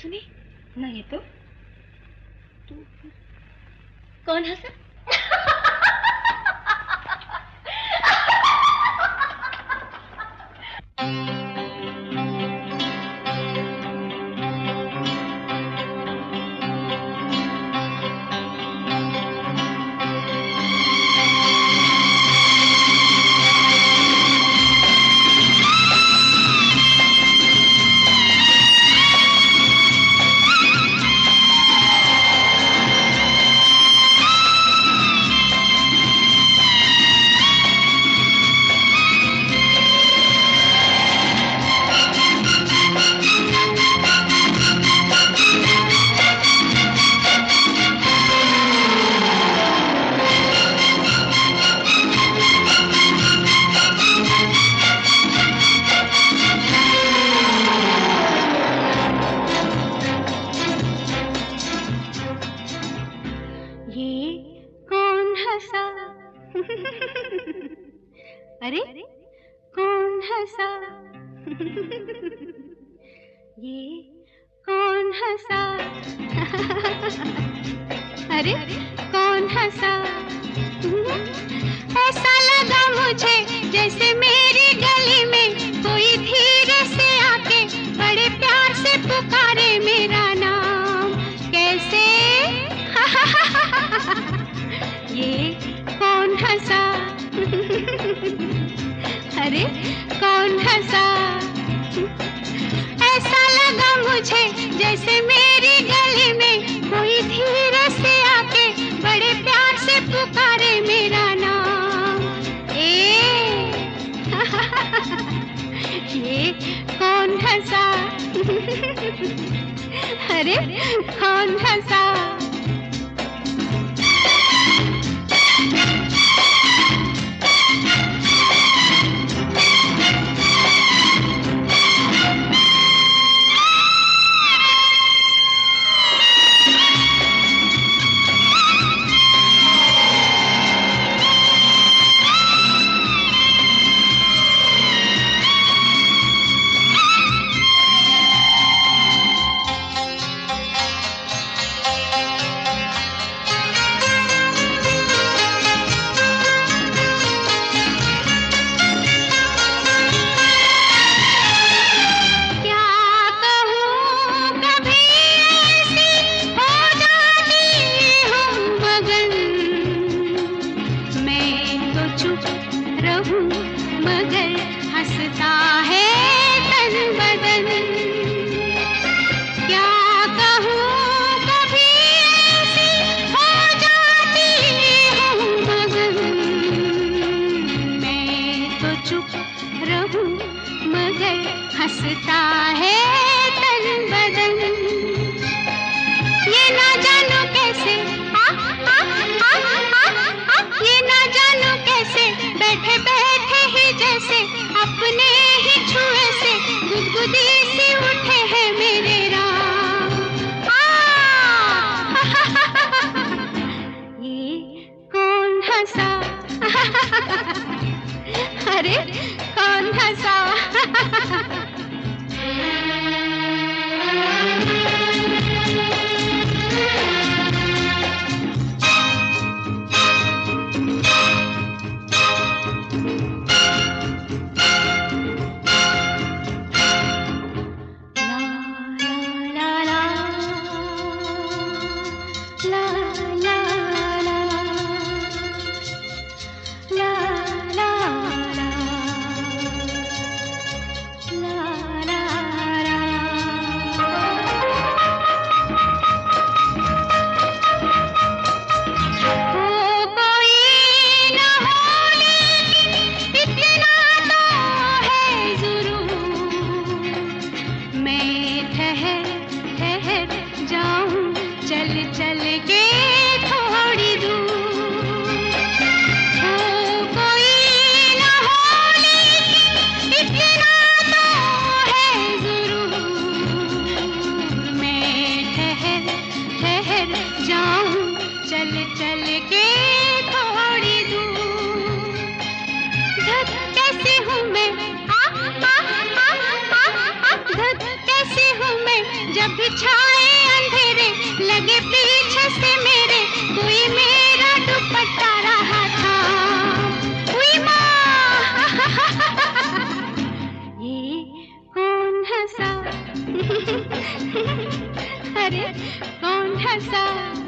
सुनी? नहीं तो कौन हंसा? अरे कौन हंसा? ये कौन हंसा? अरे कौन हंसा? ऐसा लगा मुझे जैसे मेरी गली में कोई धीरे से आके बड़े प्यार से पुकारे मेरा नाम। कैसे? ये कौन हंसा? अरे कौन हंसा? ऐसा लगा मुझे जैसे मेरी गली में कोई धीरे से आके बड़े प्यार से पुकारे मेरा नाम। ये कौन हंसा? अरे कौन हंसा? मगर हंसता है तन बदन। क्या कहूँ कभी ऐसी हो जाती हूँ मगन। मैं तो चुप रहूँ मगर हंसता है तन बदन। ये ना जानो कैसे ये ना जानो कैसे बैठे बैठे ही जैसे अपने ही छुए से गुदगुदी सी उठे हैं मेरे राम। ये कौन हंसा? अरे कौन हंसा? कभी छाए अंधेरे, लगे पीछे से मेरे, कोई मेरा दुपट्टा रहा था। हुई माँ ये कौन हंसा अरे कौन हंसा?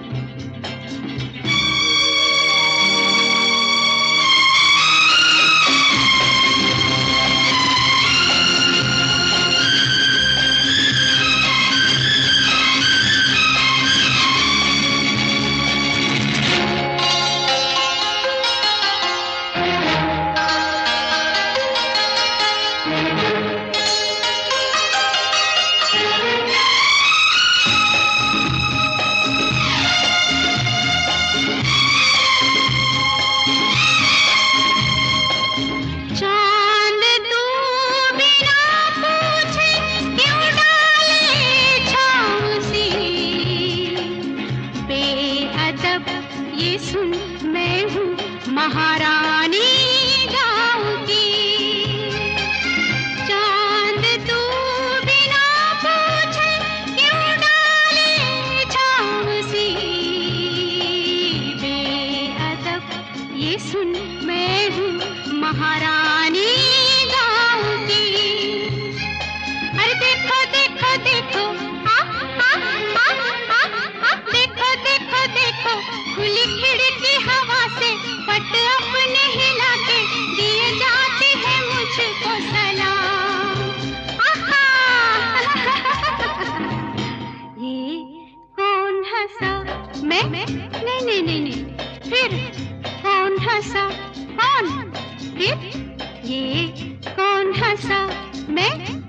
ये सुन मैं हूँ महारानी गाँव की। चांद तू बिना पूछे क्यों डाले छाँव सी, बेअदब ये सुन मैं हूँ महारानी गाँव की। अरे देखो देखो देखो देखो देखो देखो, खुली खिड़की हवा से पट अपने हिला के दिए जाती है मुझको सलाम। ये कौन हंसा? मैं? नहीं नहीं नहीं नहीं, फिर कौन हंसा? कौन? फिर ये कौन हंसा? मैं?